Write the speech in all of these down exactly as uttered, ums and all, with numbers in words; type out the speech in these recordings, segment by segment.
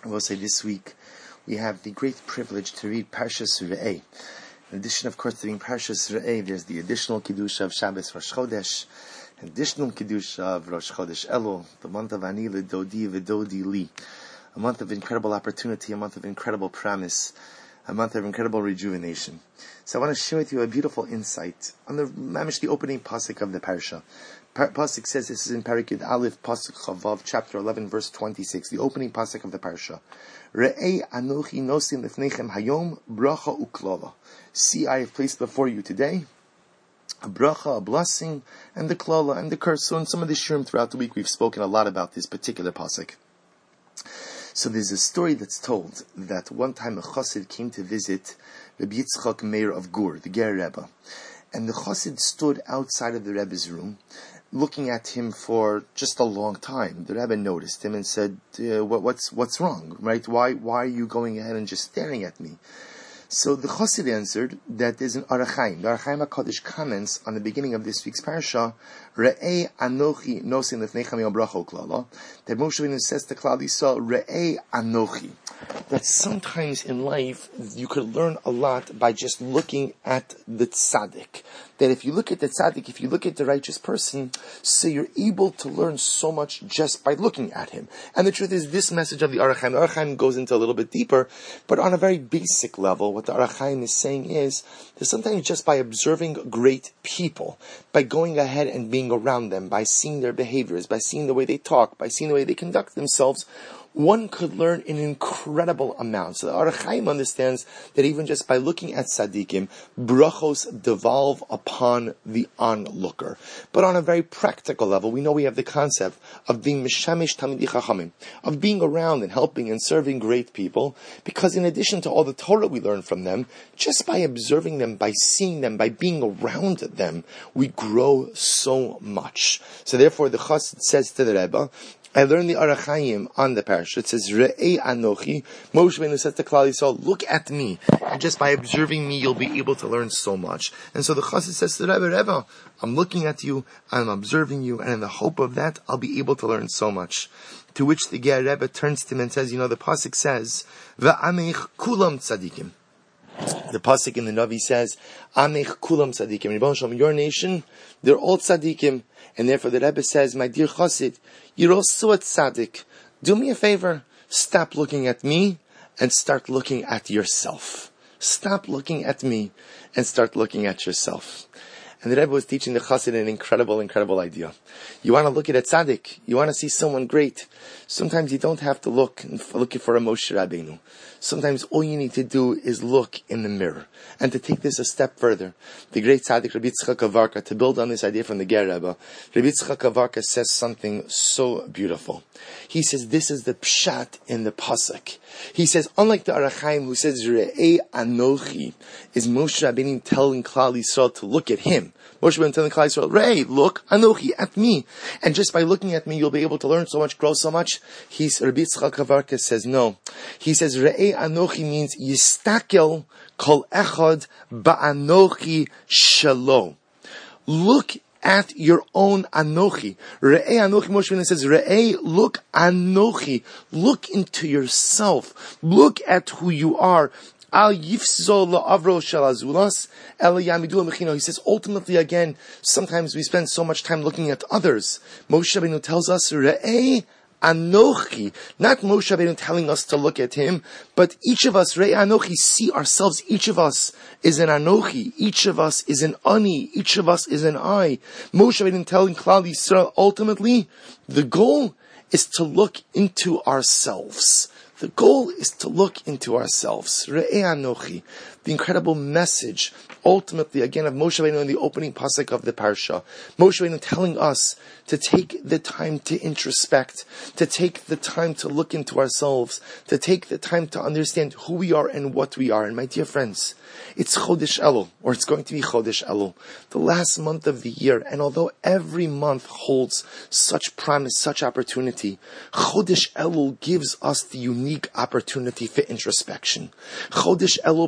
I will say this week we have the great privilege to read Parshas Re'eh. In addition, of course, to reading Parshas Re'eh, there's the additional Kiddush of Shabbos Rosh Chodesh, additional Kiddush of Rosh Chodesh Elul, the month of Ani L'Dodi V'Dodi Li, a month of incredible opportunity, a month of incredible promise, a month of incredible rejuvenation. So I want to share with you a beautiful insight on the mamish, the opening pasuk of the parsha. Par- pasuk says, this is in Parikid Aleph, pasuk Chavav, chapter eleven, verse twenty-six, the opening pasuk of the parsha. Re'ei anochi nosim lefnechem hayom bracha uklala. See, I have placed before you today a bracha, a blessing, and the klala, and the curse. So in some of the shirim throughout the week, we've spoken a lot about this particular pasuk. So there's a story that's told that one time a chassid came to visit Rabbi Yitzchak Meir of Gur, the Ger Rebbe. And the chassid stood outside of the Rebbe's room, looking at him for just a long time. The Rebbe noticed him and said, uh, what, what's what's wrong, right? Why why are you going ahead and just staring at me? So the chassid answered that there's an Orach Chaim. The Orach Chaim HaKadosh comments on the beginning of this week's parsha, Re'ei Anochi Nosin Lefnechem Yom Bracha Uklala, that Moshe Rabbeinu says to Klal Yisrael, Re'ei Anochi. That sometimes in life you could learn a lot by just looking at the tzaddik. That if you look at the tzaddik, if you look at the righteous person, so you're able to learn so much just by looking at him. And the truth is, this message of the Orach Chaim, the Orach Chaim goes into a little bit deeper, but on a very basic level, what the Orach Chaim is saying is that sometimes just by observing great people, by going ahead and being around them, by seeing their behaviors, by seeing the way they talk, by seeing the way they conduct themselves, one could learn an incredible amount. So the Orach Chaim understands that even just by looking at tzaddikim, brachos devolve upon the onlooker. But on a very practical level, we know we have the concept of being mishamish tamidei chachamim, of being around and helping and serving great people, because in addition to all the Torah we learn from them, just by observing them, by seeing them, by being around them, we grow so much. So therefore the chassid says to the Rebbe, I learned the Orach Chaim on the parasha. It says, Re'ei Anochi. Moshe Rabbeinu said to Klal Yisrael, look at me. And just by observing me, you'll be able to learn so much. And so the chassid says to the Rebbe, Rebbe, I'm looking at you, I'm observing you, and in the hope of that, I'll be able to learn so much. To which the Ger Rebbe turns to him and says, you know, the pasuk says, Va'amech kulam tzadikim. The pasuk in the Navi says, Amech kulam tzadikim. Rebbeinu Shalom, your nation, they're all tzadikim. And therefore the Rebbe says, my dear chassid, you're also a tzaddik. Do me a favor, stop looking at me and start looking at yourself. Stop looking at me and start looking at yourself. And the Rebbe was teaching the chassid an incredible, incredible idea. You want to look at a tzaddik, you want to see someone great. Sometimes you don't have to look looking for a Moshe Rabbeinu. Sometimes all you need to do is look in the mirror. And to take this a step further, the great tzaddik Rabbi Yitzchak Avarka, to build on this idea from the Ger Rebbe, Rabbi Yitzchak Avarka says something so beautiful. He says this is the pshat in the pasuk. He says, unlike the Orach Chaim who says Re'ei Anochi, is Moshe Rabbeinu telling Klal Yisrael to look at him. Moshe Rabbeinu telling Klal Yisrael, Re'ei, look, Anochi, at me. And just by looking at me, you'll be able to learn so much, grow so much. He's, Rabbi Yitzchak Avarka says no. He says Re'ei Anochi means Yistakel kol echad ba'anochi shelo. Look at your own Anochi. Re'ei Anochi, Moshe Rabbeinu says, Re'ei, look Anochi. Look into yourself. Look at who you are. Al yifzol la'avro shel azulas ela yamidu mechino. He says, ultimately, again, sometimes we spend so much time looking at others. Moshe Rabbeinu tells us, Re'ei Anochi, not Moshe Rabbeinu telling us to look at him, but each of us, Re'ei Anochi, see ourselves. Each of us is an Anochi. Each of us is an Ani. Each of us is an I. Moshe Rabbeinu telling Klal Yisrael, ultimately, the goal is to look into ourselves. The goal is to look into ourselves. Re'ei Anochi, the incredible message, ultimately, again, of Moshe Rabbeinu in the opening pasuk of the parsha. Moshe Rabbeinu telling us to take the time to introspect, to take the time to look into ourselves, to take the time to understand who we are and what we are. And my dear friends, it's Chodesh Elul, or it's going to be Chodesh Elul, the last month of the year. And although every month holds such promise, such opportunity, Chodesh Elul gives us the unique opportunity for introspection. Chodesh Elul provides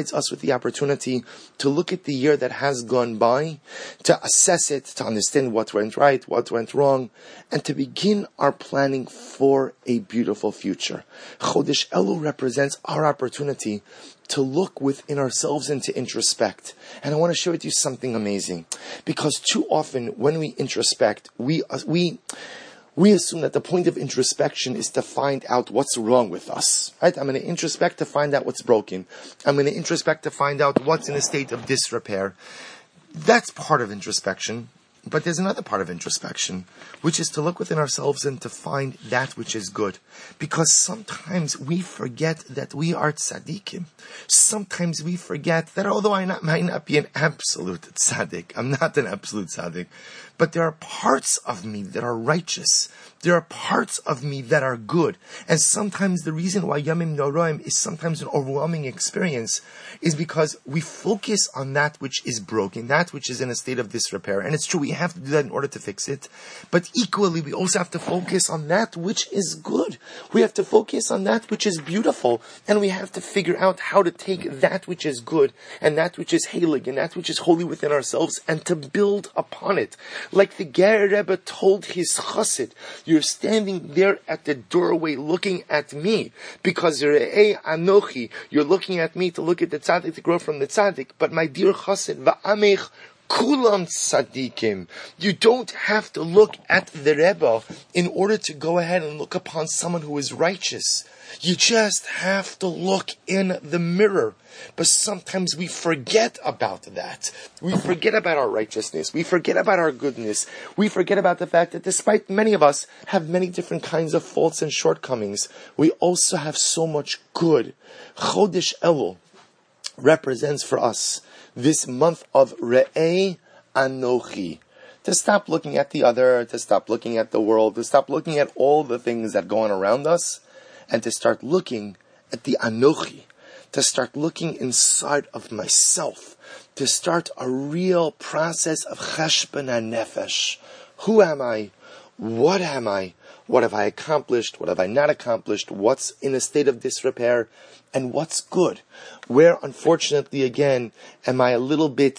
provides us with the opportunity to look at the year that has gone by, to assess it, to understand what went right, what went wrong, and to begin our planning for a beautiful future. Chodesh Elul represents our opportunity to look within ourselves and to introspect. And I want to share with you something amazing. Because too often when we introspect, we we we assume that the point of introspection is to find out what's wrong with us. Right? I'm going to introspect to find out what's broken. I'm going to introspect to find out what's in a state of disrepair. That's part of introspection. But there's another part of introspection, which is to look within ourselves and to find that which is good. Because sometimes we forget that we are tzaddikim. Sometimes we forget that although I not, might not be an absolute tzaddik, I'm not an absolute tzaddik, but there are parts of me that are righteous. There are parts of me that are good. And sometimes the reason why Yamim Noraim is sometimes an overwhelming experience is because we focus on that which is broken, that which is in a state of disrepair. And it's true, we have to do that in order to fix it. But equally, we also have to focus on that which is good. We have to focus on that which is beautiful. And we have to figure out how to take that which is good and that which is heilig and that which is holy within ourselves and to build upon it. Like the Ger Rebbe told his chassid, you're standing there at the doorway looking at me because Re'ei Anochi, you're looking at me to look at the tzaddik, to grow from the tzaddik. But my dear chassid, va'amech kulam tzaddikim. You don't have to look at the Rebbe in order to go ahead and look upon someone who is righteous. You just have to look in the mirror. But sometimes we forget about that. We forget about our righteousness. We forget about our goodness. We forget about the fact that despite many of us have many different kinds of faults and shortcomings, we also have so much good. Chodesh Elul represents for us this month of Re'ei Anochi. To stop looking at the other, to stop looking at the world, to stop looking at all the things that go on around us, and to start looking at the Anochi, to start looking inside of myself, to start a real process of cheshbon hanefesh. Who am I? What am I? What have I accomplished? What have I not accomplished? What's in a state of disrepair? And what's good? Where, unfortunately, again, am I a little bit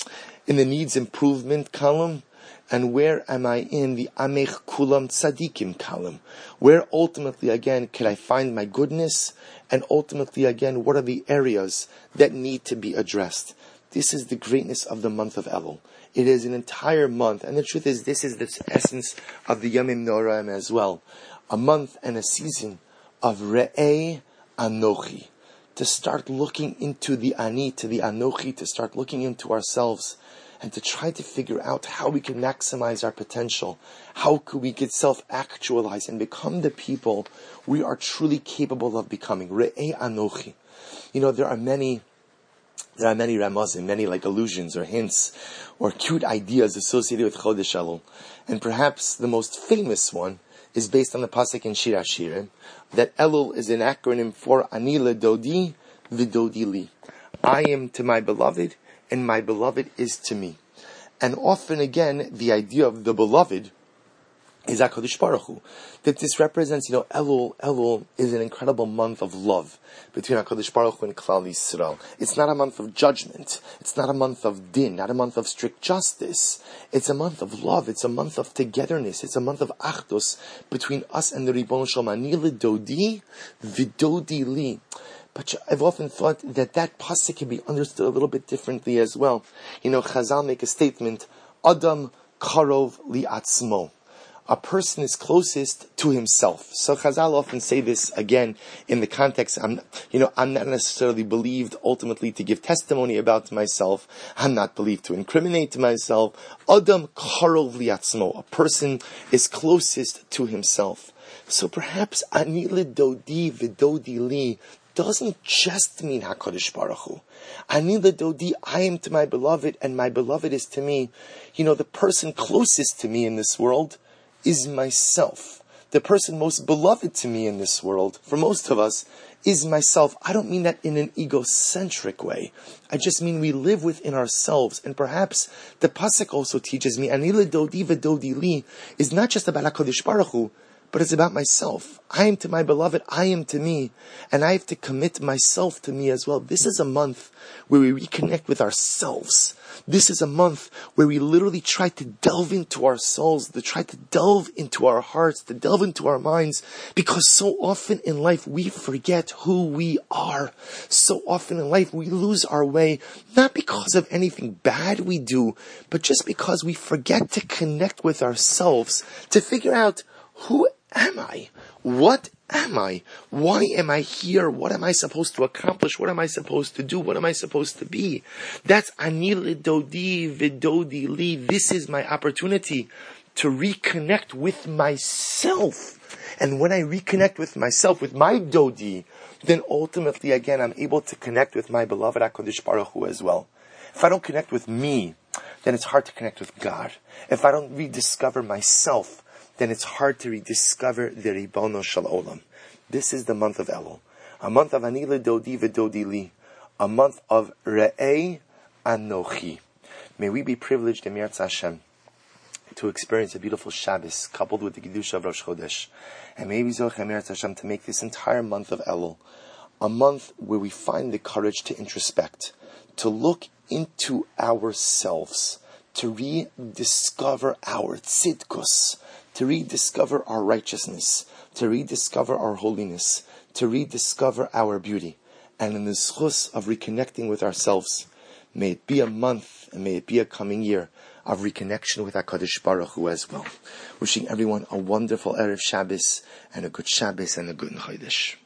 in the needs improvement column? And where am I in the Amech Kulam Tzadikim column? Where ultimately, again, can I find my goodness? And ultimately, again, what are the areas that need to be addressed? This is the greatness of the month of Elul. It is an entire month. And the truth is, this is the essence of the Yamim Noraim as well. A month and a season of Re'ei Anochi. To start looking into the Ani, to the Anochi, to start looking into ourselves, and to try to figure out how we can maximize our potential. How could we get self-actualize and become the people we are truly capable of becoming? Re'ei Anochi. You know, there are many, there are many ramazim, many like allusions or hints or cute ideas associated with Chodesh Elul. And perhaps the most famous one is based on the pasuk in Shir Hashirim, that Elul is an acronym for Ani LeDodi V'Dodi Li. I am to my beloved, and my beloved is to me. And often again, the idea of the beloved is HaKadosh Baruch Hu. That this represents, you know, Elul, Elul is an incredible month of love between HaKadosh Baruch Hu and Klal Yisrael. It's not a month of judgment. It's not a month of din, not a month of strict justice. It's a month of love. It's a month of togetherness. It's a month of achdus between us and the Ribono Shel Olam. Ani LeDodi V'Dodi Li. But I've often thought that that pasuk can be understood a little bit differently as well. You know, Chazal make a statement, Adam karov li'atzmo. A person is closest to himself. So Chazal often say this again in the context, I'm, you know, I'm not necessarily believed ultimately to give testimony about myself. I'm not believed to incriminate myself. Adam karov li'atzmo. A person is closest to himself. So perhaps Ani LeDodi V'Dodi Li doesn't just mean HaKadosh Baruch Hu. Ani LeDodi, I am to my beloved, and my beloved is to me. You know, the person closest to me in this world is myself. The person most beloved to me in this world, for most of us, is myself. I don't mean that in an egocentric way. I just mean we live within ourselves. And perhaps the pasuk also teaches me, Ani LeDodi V'Dodi Li is not just about HaKadosh Baruch Hu, but it's about myself. I am to my beloved, I am to me, and I have to commit myself to me as well. This is a month where we reconnect with ourselves. This is a month where we literally try to delve into our souls, to try to delve into our hearts, to delve into our minds, because so often in life we forget who we are. So often in life we lose our way, not because of anything bad we do, but just because we forget to connect with ourselves, to figure out, who am I? What am I? Why am I here? What am I supposed to accomplish? What am I supposed to do? What am I supposed to be? That's ani lidodi vidodi li. This is my opportunity to reconnect with myself. And when I reconnect with myself, with my dodi, then ultimately again I'm able to connect with my beloved HaKadosh Baruch Hu as well. If I don't connect with me, then it's hard to connect with God. If I don't rediscover myself, then it's hard to rediscover the Ribono Shel Olam. This is the month of Elul, a month of Ani Lidodi V'Dodi Li, a month of Re'ei Anochi. May we be privileged, Emir Hashem, to experience a beautiful Shabbos coupled with the Kedusha of Rosh Chodesh, and may we zoch Emir Hashem to make this entire month of Elul a month where we find the courage to introspect, to look into ourselves, to rediscover our tzidkus, to rediscover our righteousness, to rediscover our holiness, to rediscover our beauty. And in the zchus of reconnecting with ourselves, may it be a month and may it be a coming year of reconnection with HaKadosh Baruch Hu as well. Wishing everyone a wonderful Erev Shabbos and a good Shabbos and a good Chodesh.